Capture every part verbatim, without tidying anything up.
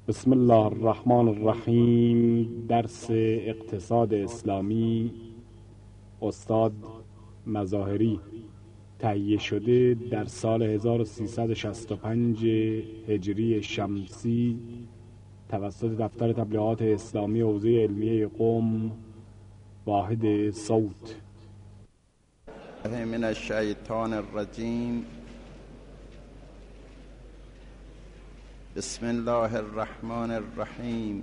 بسم الله الرحمن الرحیم. درس اقتصاد اسلامی، استاد مظاهری، تهیه شده در سال هزار و سیصد و شصت و پنج هجری شمسی توسط دفتر تبلیغات اسلامی حوزه علمیه قم، واحد صوت. من الشیطان الرجیم. بسم الله الرحمن الرحیم.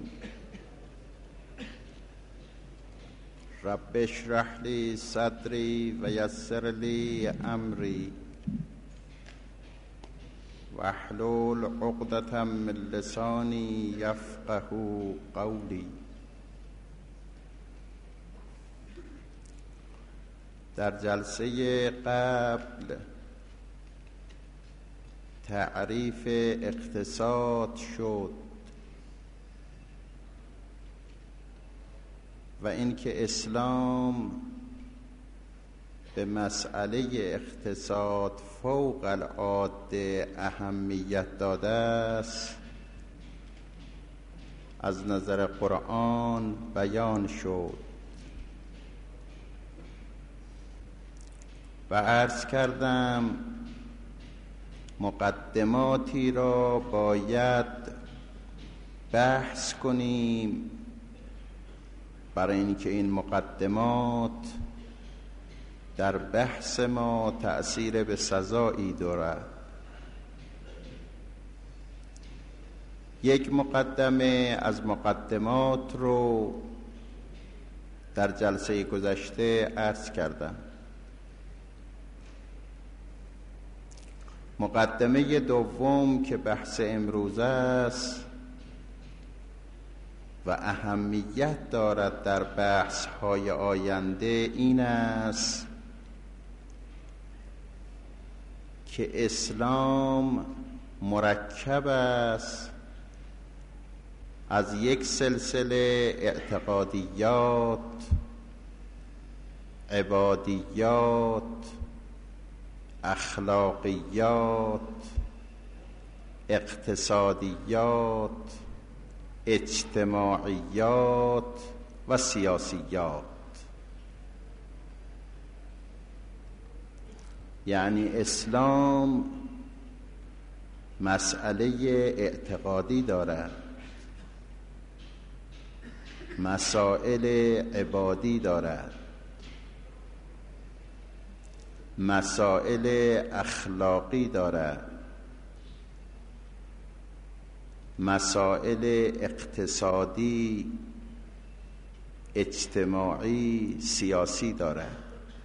رب اشرح لی صدری و یسر لی امری واحلل عقدة من لسانی یفقه قولی. در جلسه قبل تعریف اقتصاد شد و اینکه اسلام به مسئله اقتصاد فوق العاده اهمیت داده است از نظر قرآن بیان شد و عرض کردم مقدماتی را باید بحث کنیم برای اینکه این مقدمات در بحث ما تأثیر به سزایی دارد. یک مقدمه از مقدمات رو در جلسه گذشته عرض کردم. مقدمه دوم که بحث امروز است و اهمیت دارد در بحث های آینده این است که اسلام مرکب است از یک سلسله اعتقادیات، عبادیات، اخلاقیات، اقتصادیات، اجتماعیات و سیاسیات. یعنی اسلام مسئله اعتقادی دارد، مسائل عبادی دارد، مسائل اخلاقی دارد، مسائل اقتصادی، اجتماعی، سیاسی دارد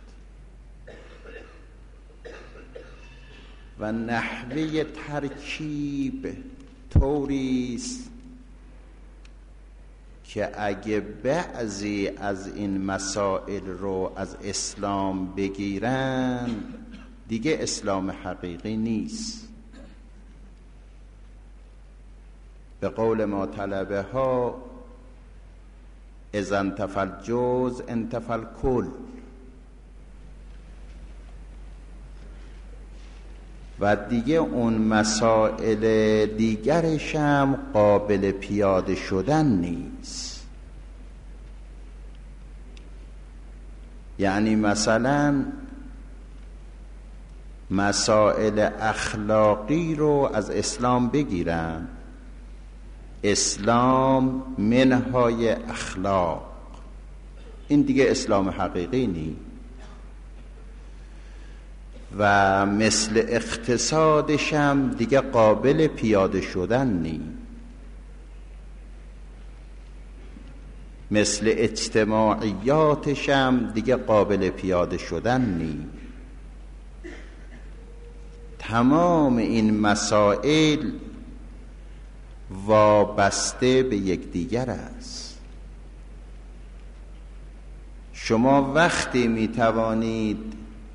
و نحوه ترکیب طوری است که اگه بعضی از این مسائل رو از اسلام بگیرن دیگه اسلام حقیقی نیست. به قول ما طلبه ها اذا انتفى الجزء انتفى الكل. و دیگه اون مسائل دیگرش هم قابل پیاده شدن نیست. یعنی مثلا مسائل اخلاقی رو از اسلام بگیرن، اسلام منهای اخلاق، این دیگه اسلام حقیقی نیست. و مثل اقتصادش هم دیگه قابل پیاده شدن نیست. مثل اجتماعیاتش هم دیگه قابل پیاده شدن نیست. تمام این مسائل وابسته به یکدیگر است. شما وقتی می توانید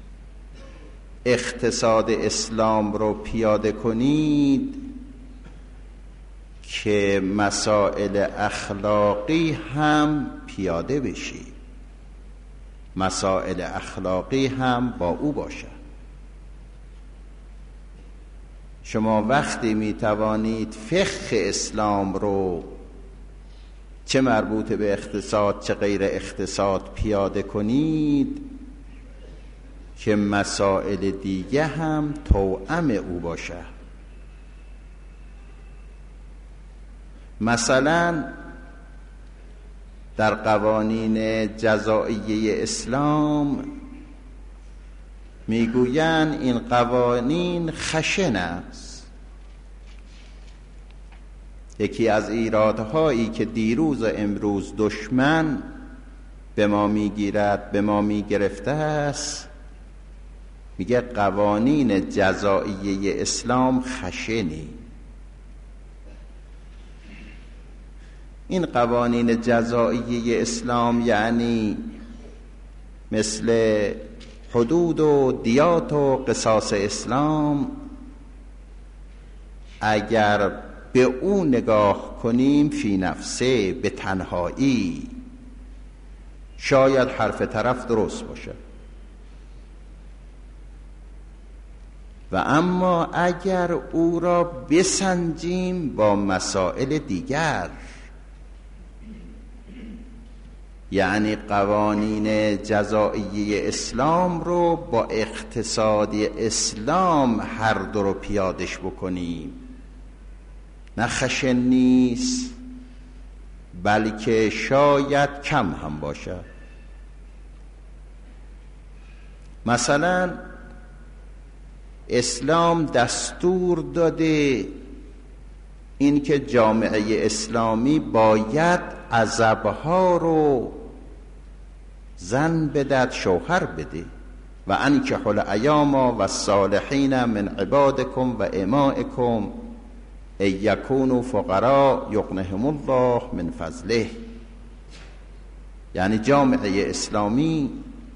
اقتصاد اسلام رو پیاده کنید که مسائل اخلاقی هم پیاده بشید، مسائل اخلاقی هم با او باشد. شما وقتی می توانید فقه اسلام رو چه مربوط به اقتصاد چه غیر اقتصاد پیاده کنید که مسائل دیگه هم توأم او باشه. مثلا در قوانین جزائیه اسلام میگویند این قوانین خشن است. یکی از ایرادهایی که دیروز و امروز دشمن به ما میگیرد به ما میگرفته است، میگه قوانین جزائیه اسلام خشنی. این قوانین جزائیه اسلام یعنی مثل حدود و دیات و قصاص اسلام، اگر به او نگاه کنیم فی نفسه به تنهایی شاید حرف طرف درست باشه، و اما اگر او را بسنجیم با مسائل دیگر، یعنی قوانین جزائیه اسلام رو با اقتصادی اسلام هر دو رو پیادش بکنیم، نه خشن نیست بلکه شاید کم هم باشه. مثلا اسلام دستور داده این که جامعه اسلامی باید عزبها رو زن بدهد شوهر بده، و انکحوا الایام و الصالحین من عبادکم و امائکم ان یکونوا فقراء یغنهم الله من فضله. یعنی جامعه اسلامی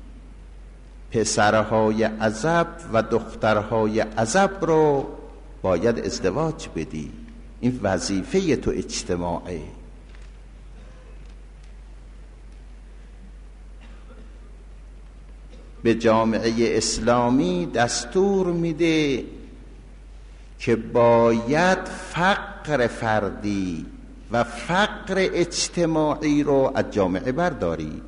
پسرهای عزب و دخترهای عزب رو باید ازدواج بدی، این وظیفه تو اجتماعی. به جامعه اسلامی دستور میده که باید فقر فردی و فقر اجتماعی رو از جامعه برداری.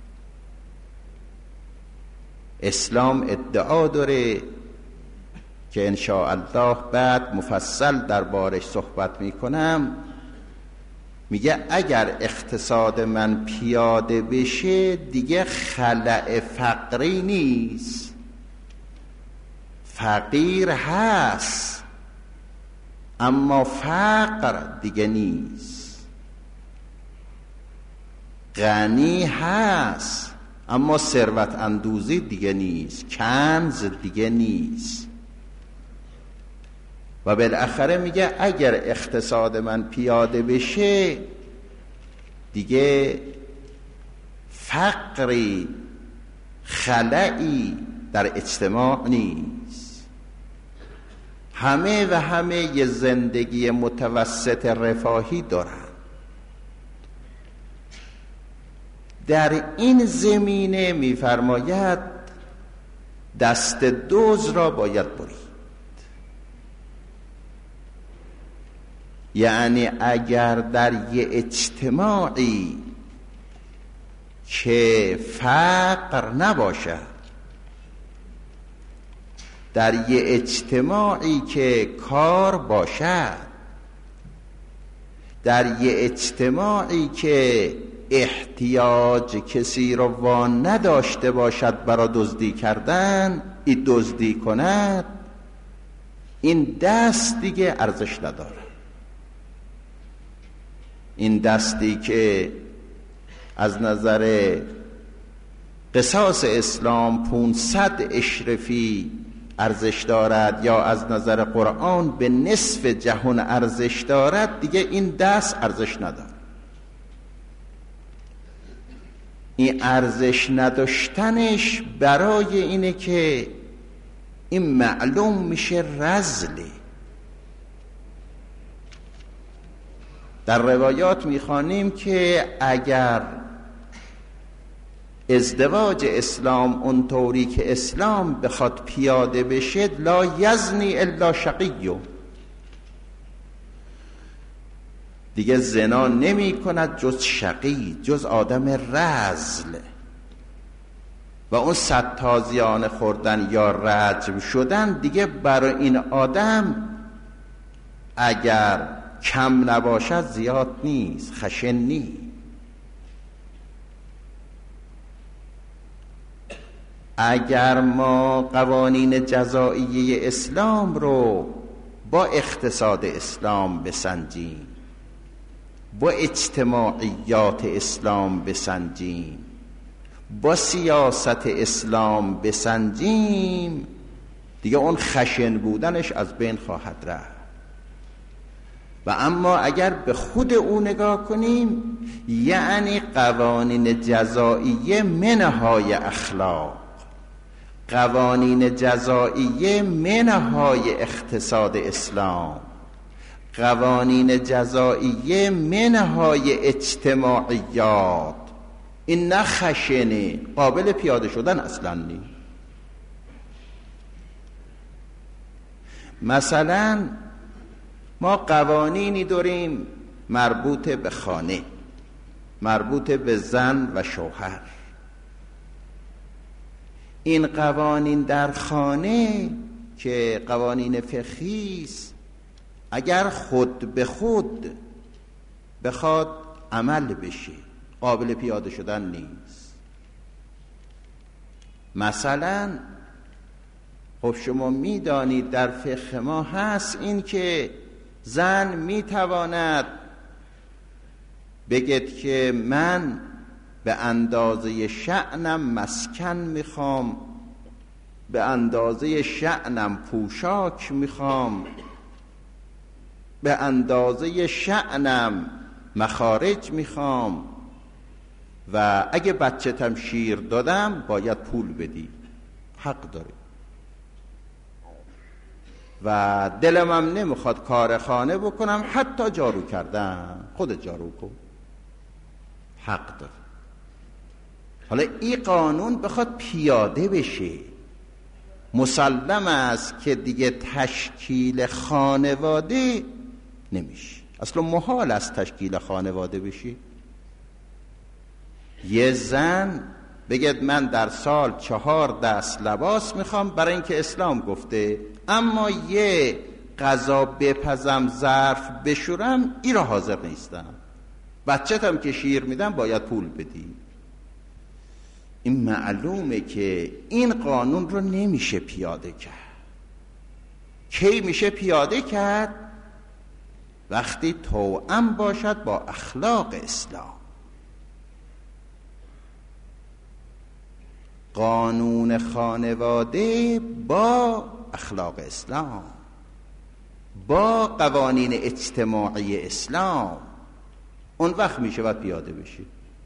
اسلام ادعا داره که ان شاء الله بعد مفصل دربارش صحبت میکنم، میگه اگر اقتصاد من پیاده بشه دیگه خلأ فقری نیست، فقیر هست اما فقر دیگه نیست، غنی هست اما ثروت اندوزی دیگه نیست، کنز دیگه نیست. و بالاخره میگه اگر اقتصاد من پیاده بشه دیگه فقری خلایی در اجتماع نیست، همه و همه یه زندگی متوسط رفاهی دارن. در این زمینه میفرماید دست دوز را باید برید. یعنی اگر در یه اجتماعی که فقر نباشه، در یه اجتماعی که کار باشد، در یه اجتماعی که احتیاج کسی رو وان نداشته باشد برای دزدی کردن، این دزدی کند، این دست دیگه ارزش نداره. این دستی که از نظر قصاص اسلام پونصد اشرفی ارزش دارد یا از نظر قرآن به نصف جهان ارزش دارد، دیگه این دست ارزش نداره. این ارزش نداشتنش برای اینه که این معلوم میشه رذله. در روایات میخوانیم که اگر ازدواج اسلام اونطوری که اسلام بخواد پیاده بشه، لا یزنی الا شقی، دیگه زنا نمی کند جز شقی، جز آدم رذل. و اون صد تازیانه خوردن یا رجم شدن دیگه برای این آدم اگر کم نباشد زیاد نیست، خشن نیست. اگر ما قوانین جزائیه اسلام رو با اقتصاد اسلام بسنجیم، با اجتماعیات اسلام بسنجیم، با سیاست اسلام بسنجیم، دیگه اون خشن بودنش از بین خواهد رفت. و اما اگر به خود او نگاه کنیم، یعنی قوانین جزائیه منهای اخلاق، قوانین جزائیه منهای اقتصاد اسلام، قوانین جزائیه منهای اجتماعیات، این نه خشنه، قابل پیاده شدن اصلا نیست. مثلا ما قوانینی داریم مربوط به خانه، مربوط به زن و شوهر. این قوانین در خانه که قوانین فقهی است، اگر خود به خود بخواد عمل بشه قابل پیاده شدن نیست. مثلا خب شما میدانید در فقه ما هست این که زن میتواند بگید که من به اندازه شأنم مسکن میخوام، به اندازه شأنم پوشاک میخوام، به اندازه شأنم مخارج میخوام و اگه بچه‌تم شیر دادم باید پول بدی، حق داری. و دلم هم نمیخواد کار خانه بکنم، حتی جارو کردم، خودت جارو کن، حق داری. حالا این قانون بخواد پیاده بشه، مسلم است که دیگه تشکیل خانواده نمیشه، اصلا محال است تشکیل خانواده بشه. یه زن بگید من در سال چهار دست لباس میخوام برای اینکه اسلام گفته، اما یه غذا بپزم ظرف بشورم این را حاضر نیستم، بچه‌تم که شیر میدم باید پول بدی. این معلومه که این قانون رو نمیشه پیاده کرد. کی میشه پیاده کرد؟ وقتی توأم باشد با اخلاق اسلام. قانون خانواده با اخلاق اسلام، با قوانین اجتماعی اسلام، اون وقت میشه باید پیاده بشه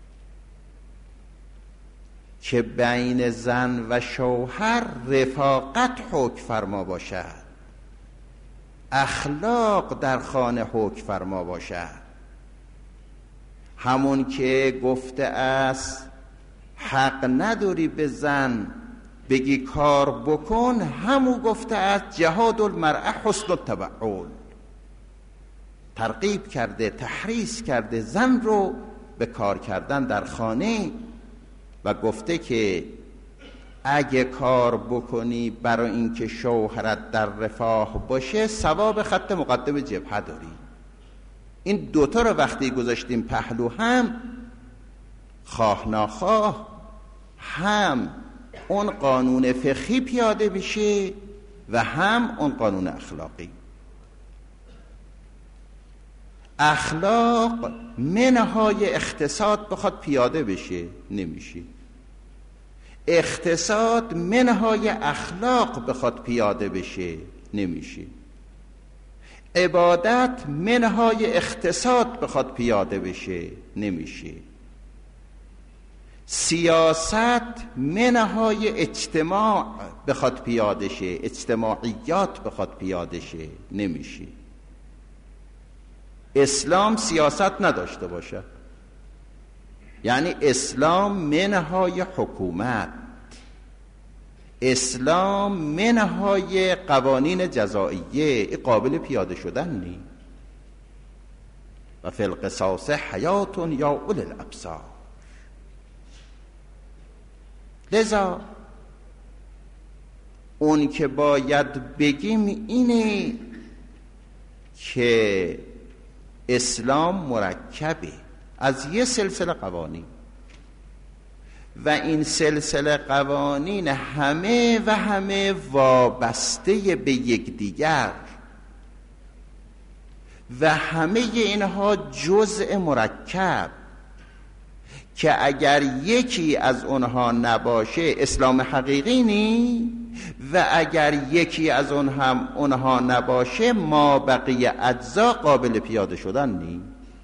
که بین زن و شوهر رفاقت حکم فرما باشد، اخلاق در خانه حکم فرما باشد. همون که گفته است حق نداری به زن بگی کار بکن، همون گفته است جهاد المرأة حسن التبعل، ترغیب کرده، تحریض کرده زن رو به کار کردن در خانه و گفته که اگه کار بکنی برای اینکه شوهرت در رفاه باشه ثواب خط مقدم جبهه داری. این دوتا رو وقتی گذاشتیم پهلو، هم خواه ناخواه هم اون قانون فقهی پیاده بشه و هم اون قانون اخلاقی. اخلاق منهای اقتصاد بخواد پیاده بشه نمیشه، اقتصاد منهای اخلاق بخواد پیاده بشه نمیشه، عبادت منهای اقتصاد بخواد پیاده بشه نمیشه، سیاست منهای اجتماع بخواد پیاده شه، اجتماعیات بخواد پیاده شه نمیشه. اسلام سیاست نداشته باشه، یعنی اسلام منهای حکومت، اسلام منهای قوانین جزائیه، قابل پیاده شدن نیست. و فی القصاص حیات یا اولی الابصار. لذا اون که باید بگیم اینه که اسلام مرکبه از یه سلسله قوانین و این سلسله قوانین همه و همه وابسته به یکدیگر و همه اینها جزء مرکب که اگر یکی از اونها نباشه اسلام حقیقی نی و اگر یکی از اون هم اونها نباشه ما بقیه اجزا قابل پیاده شدن نی.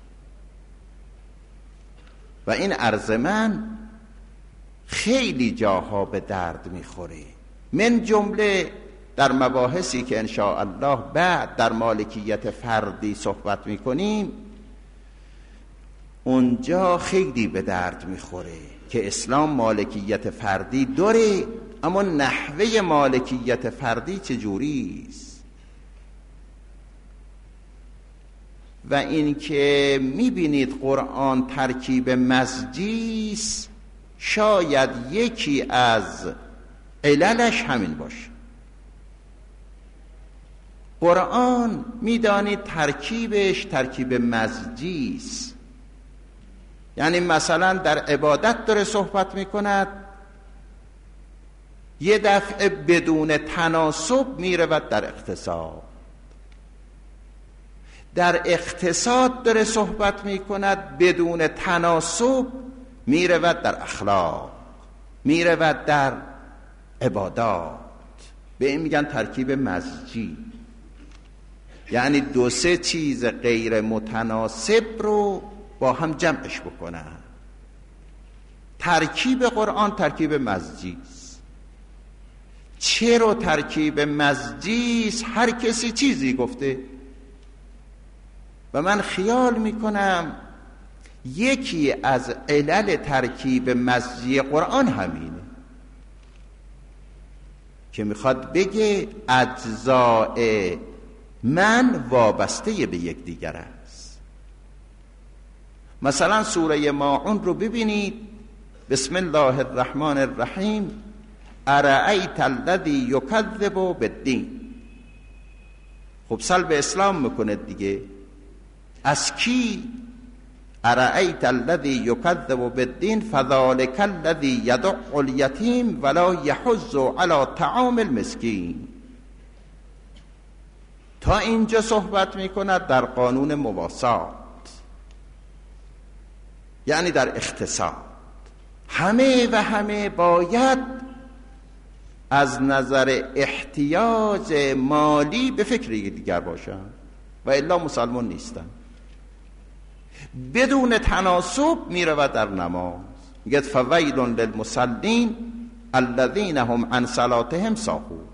و این عرض من خیلی جاها به درد میخوره، من جمله در مباحثی که انشاء الله بعد در مالکیت فردی صحبت میکنیم اونجا خیلی به درد میخوره که اسلام مالکیت فردی داره، اما نحوه مالکیت فردی چجوریست؟ و این که میبینید قرآن ترکیب مزجیست، شاید یکی از عللش همین باشه. قرآن میدانید ترکیبش ترکیب مزجیست، یعنی مثلا در عبادت داره صحبت میکند، یه دفعه بدون تناسب میرود در اقتصاد، در اقتصاد داره صحبت میکند بدون تناسب میرود در اخلاق، میرود در عبادات. به این میگن ترکیب مزجی، یعنی دو سه چیز غیر متناسب رو با هم جمعش بکنن. ترکیب قرآن ترکیب مزجیست. چرا ترکیب مزجیست؟ هر کسی چیزی گفته و من خیال میکنم یکی از علل ترکیب مزجی قرآن همینه که میخواد بگه اجزاء من وابسته به یک دیگر است. مثلا سوره ماعون رو ببینید، بسم الله الرحمن الرحیم، ارأیت الذی یکذب بالدین. خب سلب اسلام میکنه دیگه. از کی؟ ارأیت الذی یکذب بالدین فذلک الذی یدع الیتیم ولا یحض علی طعام المسکین. تا اینجا صحبت میکند در قانون مواسات، یعنی در اقتصاد. همه و همه باید از نظر احتیاج مالی به فکر دیگر باشن و الا مسلمان نیستن. بدون تناسب میرود در نماز، میگه فویل للمصلین الذین هم عن صلاتهم ساهون.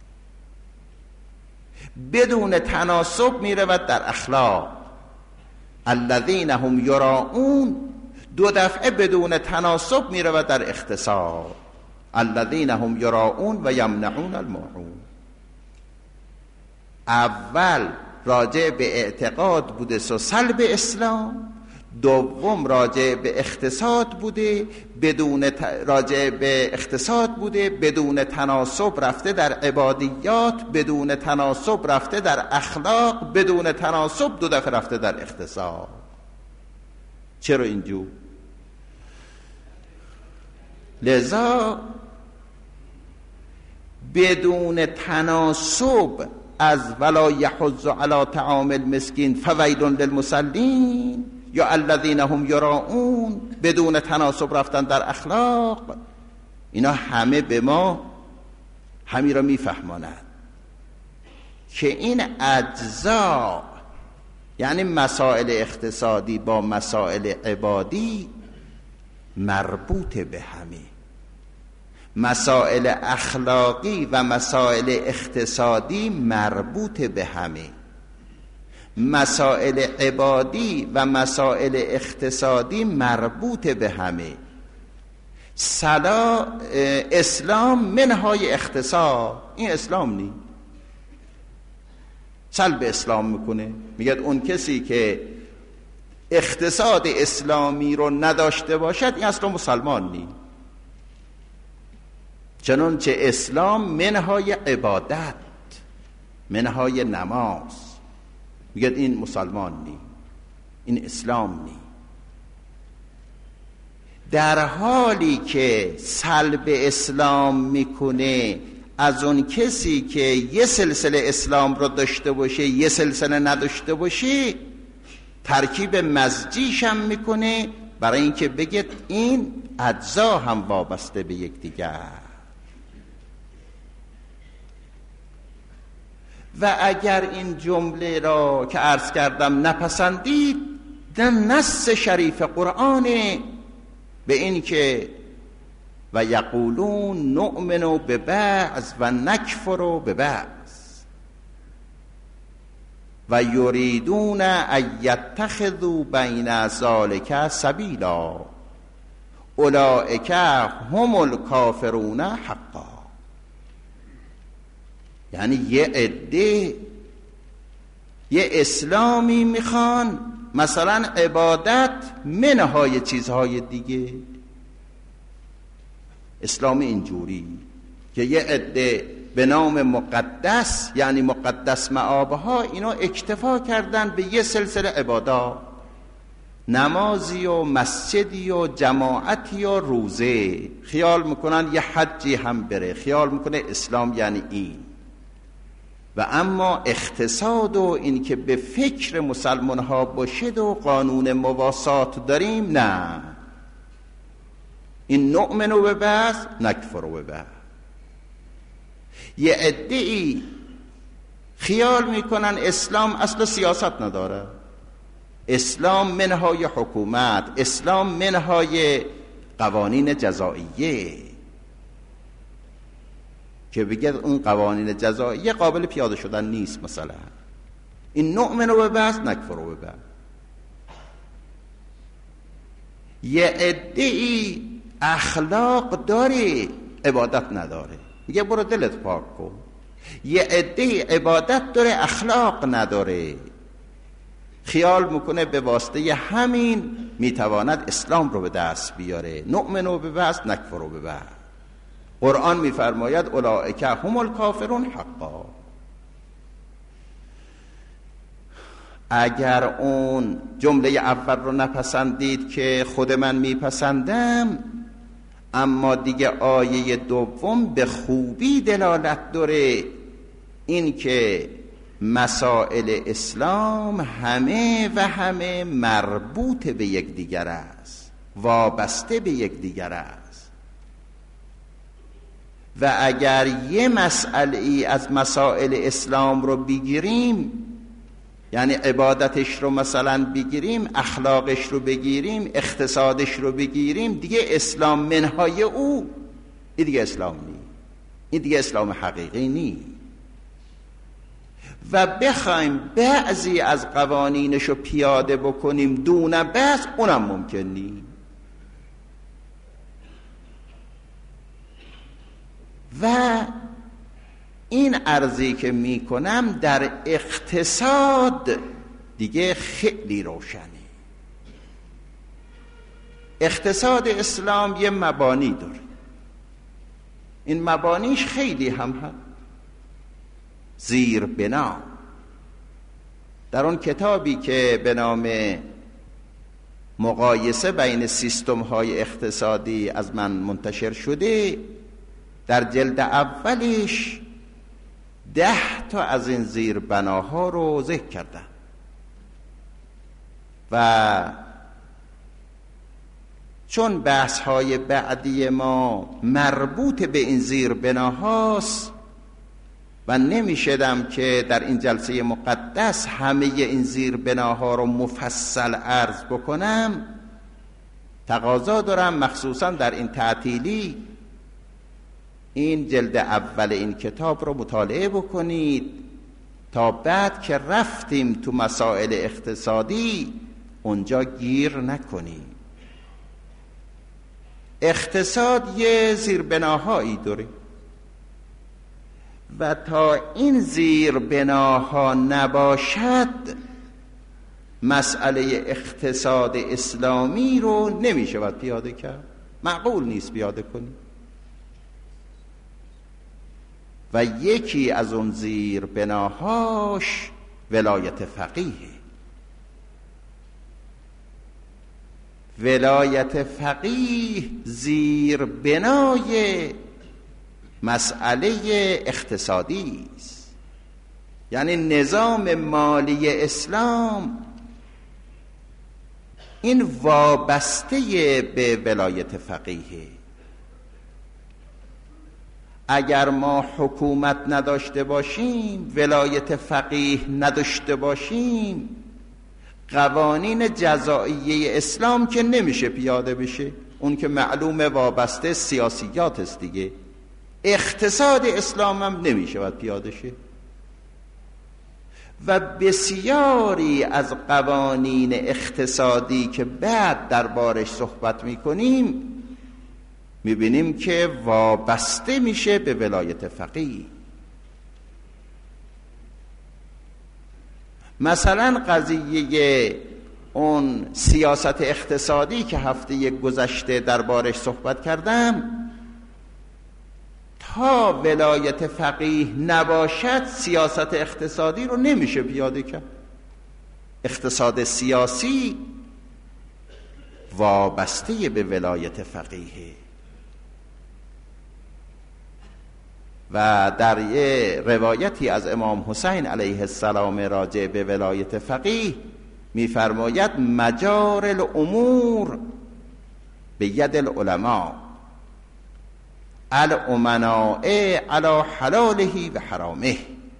بدون تناسب میرود در اخلاق، الذین هم یراؤون. دو دفعه بدون تناسب میرود در اقتصاد، الذین هم یراؤون و یمنعون الماعون. اول راجع به اعتقاد بوده سو سلب اسلام، دوم راجع به اقتصاد بوده بدون ت... راجع به اقتصاد بوده بدون تناسب رفته در عبادیات، بدون تناسب رفته در اخلاق، بدون تناسب دو دفعه رفته در اقتصاد. چرا اینجور؟ لذا بدون تناسب از ولا یحض علی طعام المسکین فویل للمصلین یا الذین هم یراؤون، بدون تناسب رفتن در اخلاق، اینا همه به ما همین را میفهماند که این اجزا، یعنی مسائل اقتصادی با مسائل عبادی مربوط به همه، مسائل اخلاقی و مسائل اقتصادی مربوط به همه، مسائل عبادی و مسائل اقتصادی مربوط به همه. صلا اسلام منهای اقتصاد، این اسلام نی. سلب اسلام میکنه، میگه اون کسی که اقتصاد اسلامی رو نداشته باشد این اصلا مسلمان نیست. چنانچه اسلام منهای عبادت، منهای نماز، میگه این مسلمان نیست، این اسلام نیست. در حالی که سلب اسلام میکنه از اون کسی که یه سلسله اسلام رو داشته باشه یه سلسله نداشته باشه، ترکیب مزجیش هم میکنه برای اینکه بگه این اجزا هم وابسته به یکدیگر. و اگر این جمله را که عرض کردم نپسندید، در نص شریف قرآنه به این که و یقولون نؤمن ببعض و نکفر ببعض و یریدون ان یتخذوا بین ذلک سبیلا اولئک هم الکافرون حقا. یعنی یه عده یه اسلامی میخوان مثلا عبادت منهای چیزهای دیگه. اسلام اینجوری که یه عده به نام مقدس، یعنی مقدس مآبها، اینا اکتفا کردن به یه سلسله عبادات، نمازی و مسجدی و جماعتی و روزه. خیال میکنن یه حجی هم بره، خیال میکنه اسلام یعنی این. و اما اقتصاد و این که به فکر مسلمان ها باشد و قانون مواسات داریم، نه، این نؤمن و ببعض نکفر و ببعض. یه عده‌ای خیال میکنن اسلام اصلا سیاست نداره، اسلام منهای حکومت، اسلام منهای قوانین جزائیه، که بگه اون قوانین جزائیه قابل پیاده شدن نیست. مثلا این نؤمن و ببعض نکفر و ببعض. یه عده‌ای اخلاق داره عبادت نداره، میگه برو دلت پاک کن. یه عده‌ای عبادت داره اخلاق نداره، خیال میکنه به واسطه همین میتواند اسلام رو به دست بیاره. نؤمن و ببعض نکفر و ببعض. قرآن میفرماید اولئک هم الکافرون حقا. اگر اون جمله اول رو نپسندید که خود من میپسندم، اما دیگه آیه دوم به خوبی دلالت داره این که مسائل اسلام همه و همه مربوط به یکدیگر است، وابسته به یکدیگر است. و اگر یه مسئله ای از مسائل اسلام رو بگیریم، یعنی عبادتش رو مثلا بگیریم، اخلاقش رو بگیریم، اقتصادش رو بگیریم، دیگه اسلام منهای او، این دیگه اسلام نی، این دیگه اسلام حقیقی نی. و بخوایم بعضی از قوانینش رو پیاده بکنیم دون بعض، اونم ممکن نی. و این عرضی که می کنم در اقتصاد دیگه خیلی روشنه. اقتصاد اسلام یه مبانی داره، این مبانیش خیلی هم هست. زیر بنا در اون کتابی که به نام مقایسه بین سیستم های اقتصادی از من منتشر شده، در جلد اولش ده تا از این زیر بناها رو ذکر کردم و چون بحث های بعدی ما مربوط به این زیر بناهاست و نمیشدم که در این جلسه مقدس همه این زیر بناها رو مفصل عرض بکنم، تقاضا دارم مخصوصا در این تعطیلی این جلد اول این کتاب رو مطالعه بکنید تا بعد که رفتیم تو مسائل اقتصادی اونجا گیر نکنیم. اقتصاد یه زیربناهایی داره و تا این زیربناها نباشد مسئله اقتصاد اسلامی رو نمیشه باید پیاده کرد، معقول نیست پیاده کنی. و یکی از اون زیر بناهاش ولایت فقیه. ولایت فقیه زیر بنای مسئله اقتصادی است. یعنی نظام مالی اسلام این وابسته به ولایت فقیه. اگر ما حکومت نداشته باشیم، ولایت فقیه نداشته باشیم، قوانین جزائیه اسلام که نمیشه پیاده بشه. اون که معلومه وابسته سیاسیات است دیگه. اقتصاد اسلام هم نمیشه باید پیاده شه. و بسیاری از قوانین اقتصادی که بعد دربارش صحبت میکنیم میبینیم که وابسته میشه به ولایت فقیه. مثلا قضیه اون سیاست اقتصادی که هفته گذشته دربارش صحبت کردم، تا ولایت فقیه نباشد سیاست اقتصادی رو نمیشه پیاده کرد. اقتصاد سیاسی وابسته به ولایت فقیه. و در یه روایتی از امام حسین علیه السلام راجع به ولایت فقیه می‌فرماید مجار الامور به ید العلماء الامناء علی حلاله و حرامه.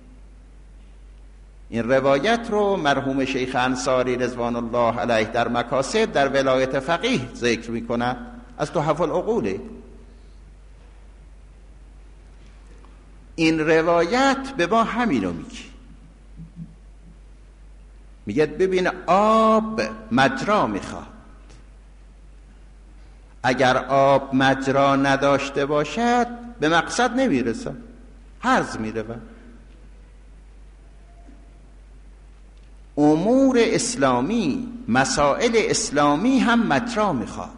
این روایت رو مرحوم شیخ انصاری رضوان الله علیه در مکاسب در ولایت فقیه ذکر میکنه، از تحف العقوله. این روایت به ما همینو میگه، میگه ببین آب مجرا میخواد، اگر آب مجرا نداشته باشد به مقصد نمیرسه، هرز میره. امور اسلامی، مسائل اسلامی هم مجرا میخواد.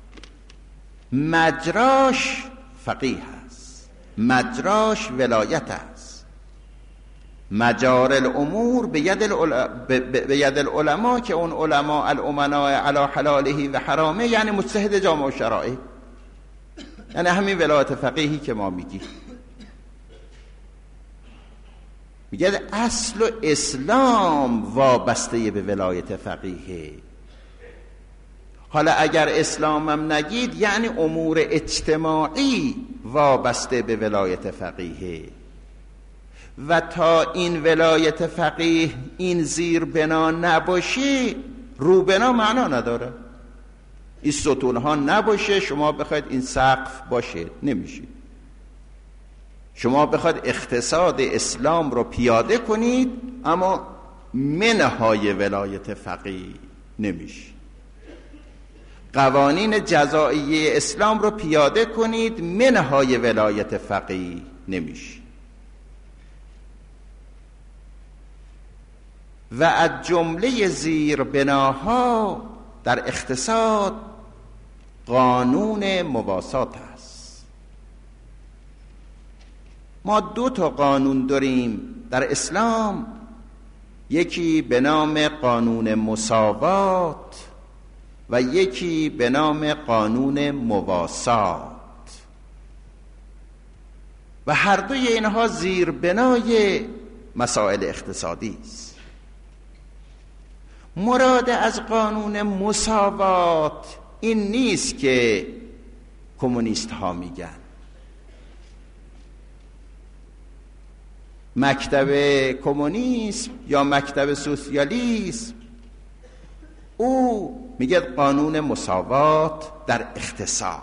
مجراش فقیه هست، مجراش ولایت هست. مجار الامور به ید العلماء, به ید العلماء که اون علماء الامناء علی حلاله و حرامه، یعنی مجتهد جامع الشرائع، یعنی همین ولایت فقیهی که ما میگیم. میگه اصل و اسلام وابسته به ولایت فقیه. حالا اگر اسلامم نگید یعنی امور اجتماعی وابسته به ولایت فقیه. و تا این ولایت فقیه این زیر بنا نباشه، رو بنا معنا نداره. این ستون ها نباشه شما بخواید این سقف باشه، نمیشه. شما بخواید اقتصاد اسلام رو پیاده کنید اما منهای ولایت فقیه نمیشه. قوانین جزائیه اسلام رو پیاده کنید منهای ولایت فقیه نمیشه. و از جمله زیر بناها در اقتصاد قانون مواسات هست. ما دو تا قانون داریم در اسلام، یکی به نام قانون مساوات و یکی به نام قانون مواسات، و هر دوی اینها زیر بنای مسائل اقتصادی است. مراد از قانون مساوات این نیست که کمونیست ها میگن مکتب کمونیسم یا مکتب سوسیالیسم، او میگه قانون مساوات در اقتصاد،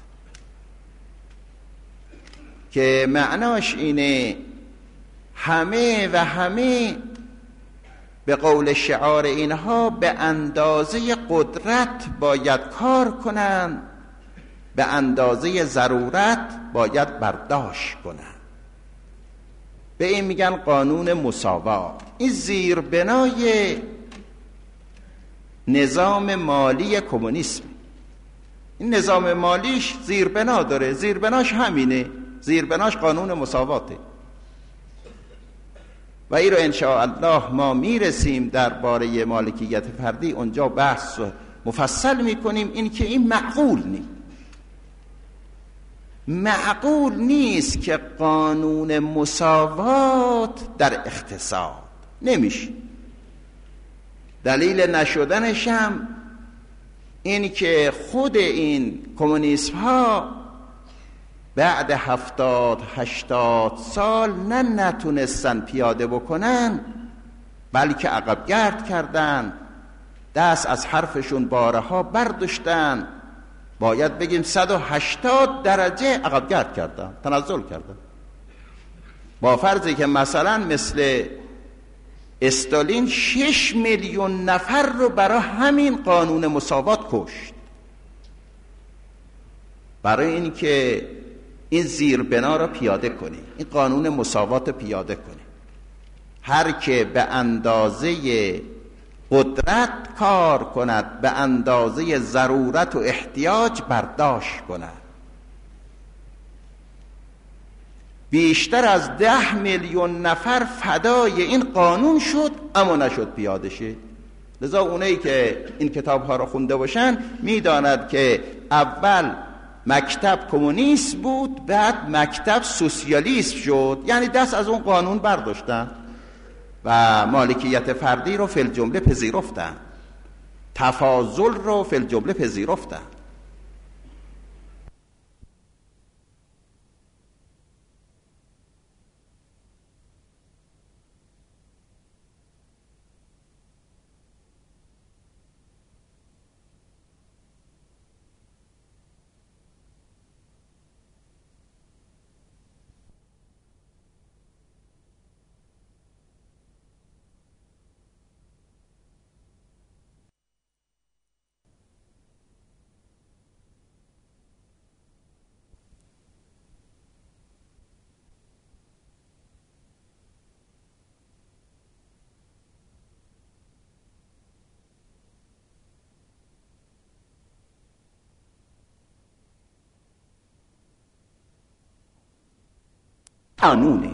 که معناش اینه همه و همه به قول شعار اینها به اندازه قدرت باید کار کنند، به اندازه ضرورت باید برداشت کنند. به این میگن قانون مساوات. این زیر بنای نظام مالی کمونیسم. این نظام مالیش زیربنا داره، زیربناش همینه، زیربناش قانون مساواته و این رو انشاءالله ما میرسیم درباره مالکیت فردی اونجا بحث مفصل میکنیم. این که این معقول نیست، معقول نیست که قانون مساوات در اقتصاد نمیشه. دلیل نشدنش هم این که خود این کمونیسم ها بعد هفتاد هشتاد سال نه نتونستن پیاده بکنن، بلکه عقب گرد کردن، دست از حرفشون بارها برداشتن. باید بگیم صد و هشتاد درجه عقب گرد کردن، تنزل کردن. با فرضی که مثلا مثل استالین شش میلیون نفر رو برای همین قانون مساوات کشت، برای اینکه این زیربنا رو پیاده کنی، این قانون مساوات رو پیاده کنی. هر که به اندازه قدرت کار کند، به اندازه ضرورت و احتیاج برداشت کند. بیشتر از ده میلیون نفر فدای این قانون شد، اما نشد پیاده شه. لذا اونایی که این کتاب ها رو خونده باشن میداند که اول مکتب کمونیست بود، بعد مکتب سوسیالیست شد، یعنی دست از اون قانون برداشتن و مالکیت فردی رو فی الجمله پذیرفتن، تفاضل رو فی الجمله پذیرفتن. قانونه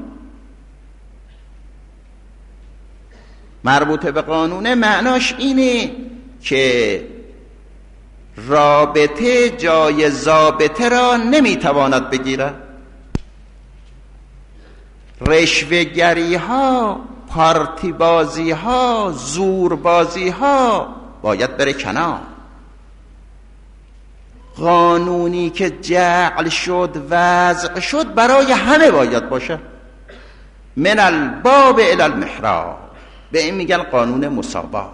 مربوط به قانونه معناش اینه که رابطه جای ضابطه را نمیتواند بگیرد. رشوه‌گری ها، پارتی بازی ها، زور بازی ها باید بره کنار. قانونی که جعل شد، وضع شد، برای همه باید باشه، من الباب الی المحراب. به این میگن قانون مساوات.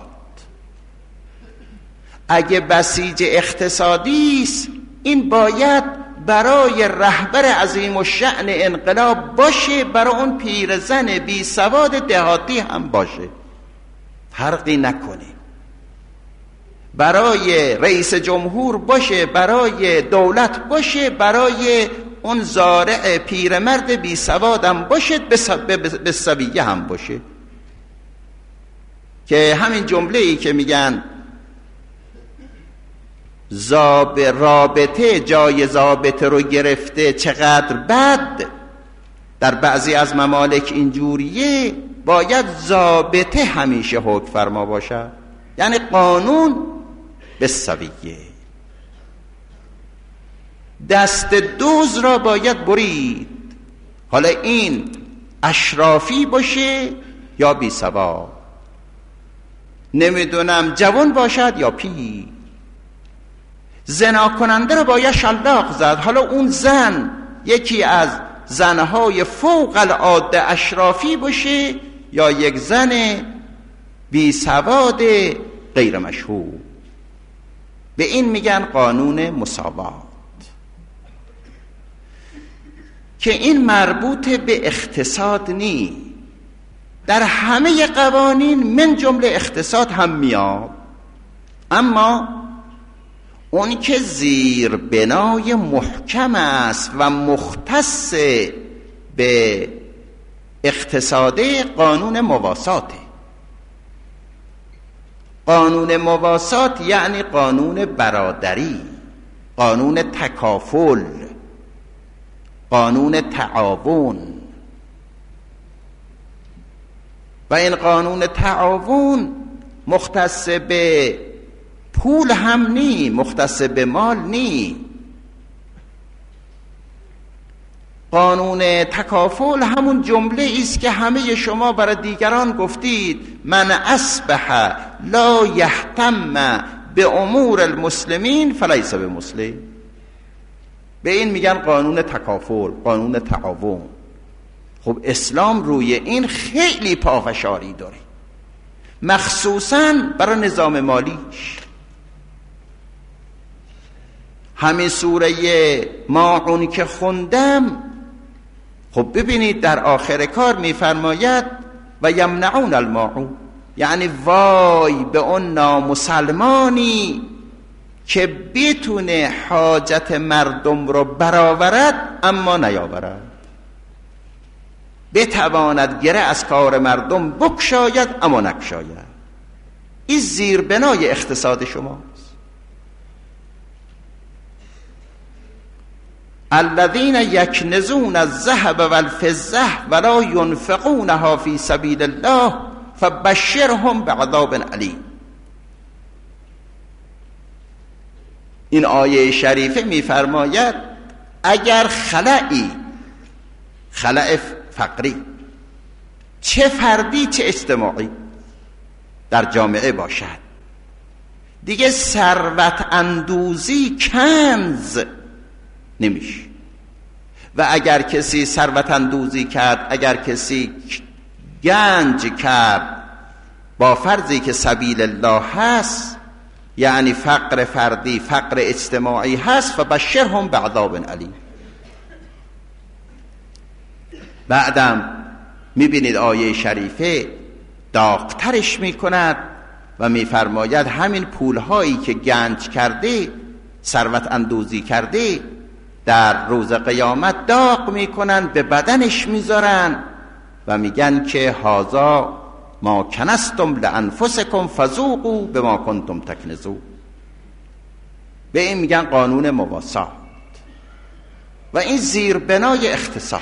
اگه بسیج اقتصادی است، این باید برای رهبر عظیم الشأن انقلاب باشه، برای اون پیرزن بی سواد دهاتی هم باشه، فرقی نکنه. برای رئیس جمهور باشه، برای دولت باشه، برای اون زارع پیرمرد بی سواد هم باشه، به سویه هم باشه. که همین جمله ای که میگن زاب رابطه جای ضابطه رو گرفته چقدر بد، در بعضی از ممالک اینجوریه، باید ضابطه همیشه حکم فرما باشه، یعنی قانون به سویه. دست دوز را باید برید، حالا این اشرافی باشه یا بی سواد، نمیدونم جوان باشد یا پیر. زنا کننده رو باید شلاق زد، حالا اون زن یکی از زنهای فوق العاده اشرافی باشه یا یک زن بی سواد غیر مشهور. به این میگن قانون مساوات، که این مربوط به اقتصاد نی، در همه قوانین من جمله اقتصاد هم میاد، اما اون که زیر بنای محکم است و مختص به اقتصاد قانون مواساته. قانون مواسات یعنی قانون برادری، قانون تکافل، قانون تعاون. و این قانون تعاون مختص به پول هم نی، مختص به مال نی. قانون تکافل همون جمله است که همه شما برای دیگران گفتید من اصبح لا یهتم به امور المسلمین فلیس بمسلم. به این میگن قانون تکافل، قانون تعاون. خب اسلام روی این خیلی پافشاری داره، مخصوصاً برای نظام مالیش. همین سوره ماعون که خوندم، خب ببینید در آخر کار میفرماید و یمنعون الماعون، یعنی وای به اون نامسلمانی که بتونه حاجت مردم رو برآورد اما نیاورد، بتواند گره از کار مردم بکشاید اما نکشاید. این زیربنای اقتصاد شماست. الذين يكنزون الذهب والفضة ولا ينفقونها في سبيل الله فبشرهم بعذاب علیم. این آیه شریفه میفرماید اگر خلایی، خلأ فقری، چه فردی چه اجتماعی در جامعه باشد، دیگه ثروت اندوزی کنز نمیشه. و اگر کسی ثروت اندوزی کرد، اگر کسی گنج کرد با فرضی که سبیل الله هست، یعنی فقر فردی، فقر اجتماعی هست، فبشرهم بعذاب علیم. بعدم میبینید آیه شریفه داغترش میکند و میفرماید همین پولهایی که گنج کرده، ثروت اندوزی کرده، در روز قیامت داغ میکنن، به بدنش میذارن و میگن که هذا ما کنستم لانفسکم فذوقوا بما کنتم تکنزون. به این میگن قانون مواسات و این زیربنای اقتصاد.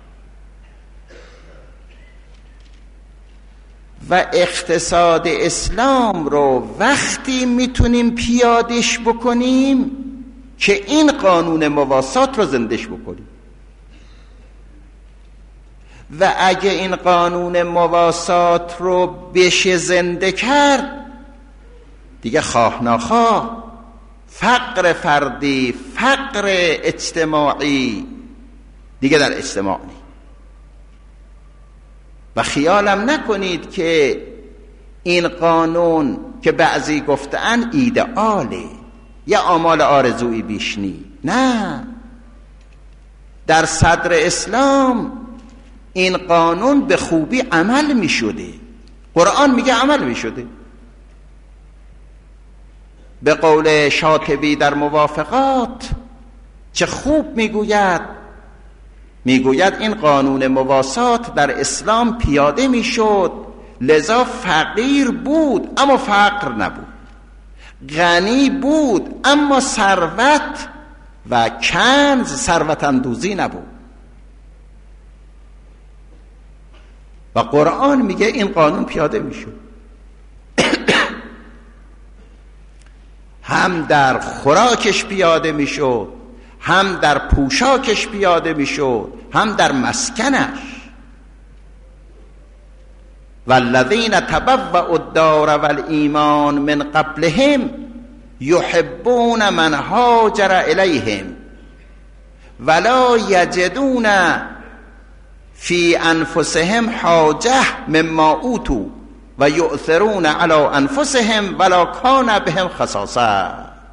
و اقتصاد اسلام رو وقتی میتونیم پیادش بکنیم که این قانون مواسات رو زندش بکنیم. و اگه این قانون مواسات رو بشه زنده کرد، دیگه خواه نخواه فقر فردی، فقر اجتماعی دیگه در اجتماع نی. و خیالم نکنید که این قانون که بعضی گفتن ایدئاله یا آمال آرزویی بیش نی. نه، در صدر اسلام این قانون به خوبی عمل می شده. قرآن میگه عمل می شده. به قول شاطبی در موافقات چه خوب میگوید، میگوید این قانون مواسات در اسلام پیاده می شد، لذا فقیر بود اما فقر نبود، غنی بود اما ثروت و کنز، ثروت اندوزی نبود. و قرآن میگه این قانون پیاده میشد. هم در خوراکش پیاده میشد، هم در پوشاکش پیاده میشد، هم در مسکنش. والذین تبوأوا الدار والایمان من قبلهم یحبون من هاجر الیهم ولا یجدون فی انفسهم حاجه مما اوتوا و یؤثرون علی انفسهم ولو کان بهم خصاصه.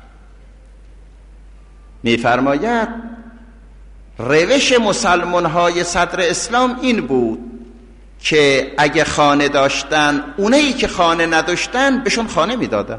میفرماید روش مسلمان های صدر اسلام این بود که اگه خانه داشتن، اونایی که خانه نداشتن بهشون خانه میدادن،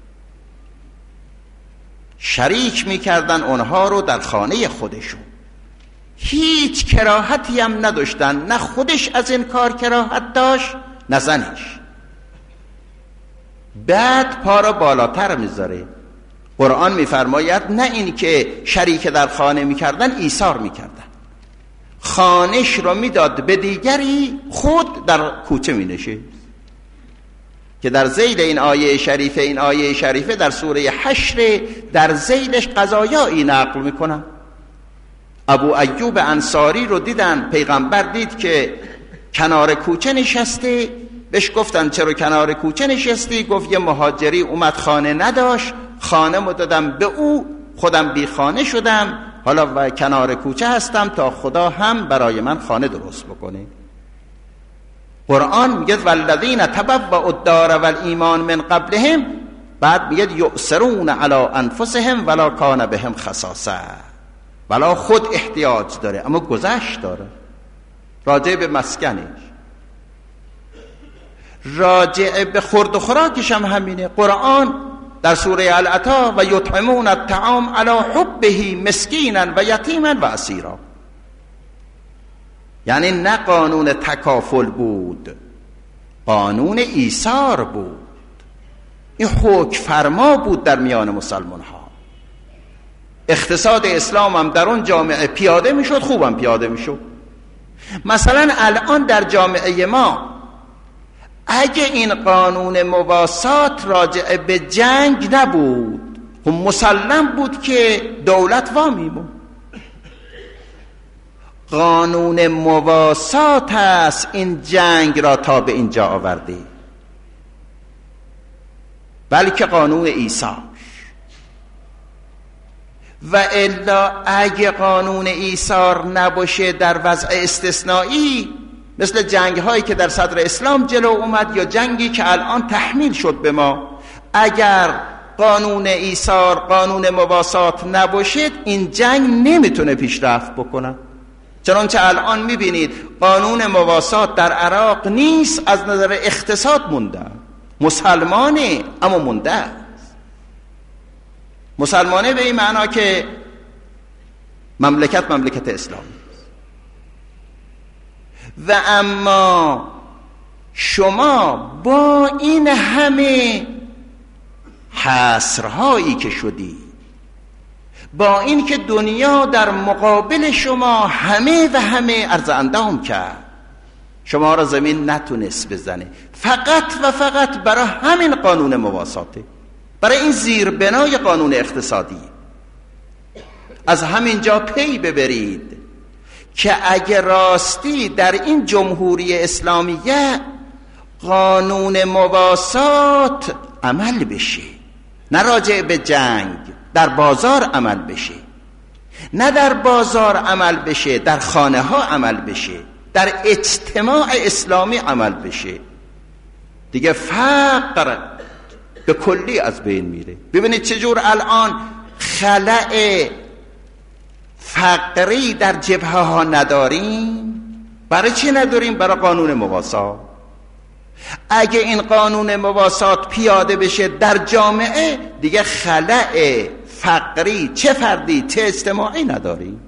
شریک میکردن اونها رو در خانه خودشون، هیچ کراهتی هم نداشتن، نه خودش از این کار کراهت داشت نه زنش. بعد پا را بالاتر میذاره. قرآن میفرماید نه این که شریک در خانه میکردن ایثار میکردن، خانش رو میداد به دیگری، خود در کوچه مینشه، که در ذیل این آیه شریفه این آیه شریفه در سوره حشر در ذیلش قضایایی نقل میکنن. ابو ایوب انصاری رو دیدن، پیغمبر دید که کنار کوچه نشسته، بهش گفتن چرا کنار کوچه نشستی؟ گفت یه مهاجری اومد خانه نداشت، خانه مو دادم به او، خودم بی خانه شدم، حالا و کنار کوچه هستم تا خدا هم برای من خانه درست بکنه. قرآن میگه والذین تبوأوا الدار والایمان من قبلهم، بعد میگه یؤثرون علی انفسهم ولا کان بهم خصاصه، ولا خود احتیاج داره اما گذشت داره. راجع به مسکنش، راجع به خورد و خوراکش هم همینه. قرآن در سوره العطا و یطعمون الطعام علی حبه مسکینا و یتیما و اسیرا، یعنی نه قانون تکافل بود، قانون ایثار بود. این حکم فرما بود در میان مسلمان ها. اقتصاد اسلام هم در اون جامعه پیاده میشد، خوبم پیاده میشد. مثلا الان در جامعه ما اگه این قانون مواسات راجع به جنگ نبود، خب مسلم بود که دولت وامیمون. قانون مواسات است این جنگ را تا به اینجا آورده، بلکه قانون ایثار. و الا اگه قانون ایثار نباشه در وضع استثنایی، مثل جنگ هایی که در صدر اسلام جلو اومد یا جنگی که الان تحمیل شد به ما، اگر قانون ایثار قانون مواسات نباشد این جنگ نمیتونه پیشرفت بکنه. چنانچه الان میبینید قانون مواسات در عراق نیست، از نظر اقتصاد مونده، مسلمانه اما مونده است. مسلمانه به این معنا که مملکت مملکت اسلامی است. و اما شما با این همه حصرهایی که شدی، با این که دنیا در مقابل شما همه و همه عرض اندام کرد، شما را زمین نتونست بزنه، فقط و فقط برای همین قانون مواساته، برای این زیربنای قانون اقتصادی. از همین جا پی ببرید که اگه راستی در این جمهوری اسلامیه قانون مواسات عمل بشه، نه راجع به جنگ، در بازار عمل بشه، نه در بازار عمل بشه، در خانه ها عمل بشه، در اجتماع اسلامی عمل بشه، دیگه فقر به کلی از بین میره. ببینید چجور الان خلأ فقری در جبهه ها نداریم. برای چی نداریم؟ برای قانون مواسات. اگه این قانون مواسات پیاده بشه در جامعه، دیگه خلأ فقری چه فردی چه اجتماعی نداریم.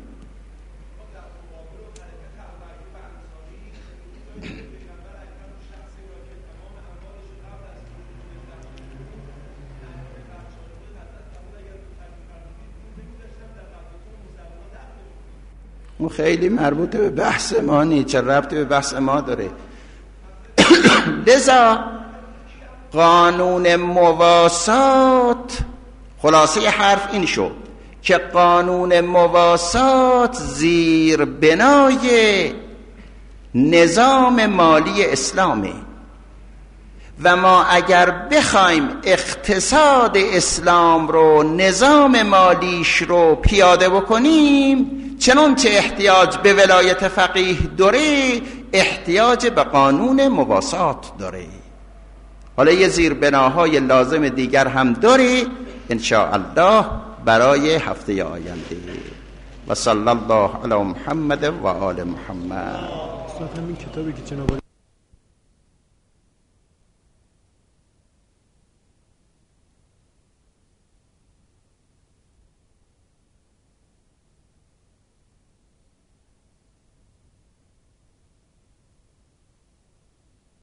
اون خیلی مربوط به بحث ما نیست، چه ربطی به بحث ما داره؟ لذا قانون مواسات، خلاصه حرف این شد که قانون مواسات زیر بنای نظام مالی اسلامه و ما اگر بخوایم اقتصاد اسلام رو، نظام مالیش رو پیاده بکنیم، چنانچه احتیاج به ولایت فقیه داره، احتیاج به قانون مواسات داره. حالا یه زیربناهای لازم دیگر هم داره ان شاء الله برای هفته آینده. و صلی الله علی محمد و آل محمد. همین کتابی که جناب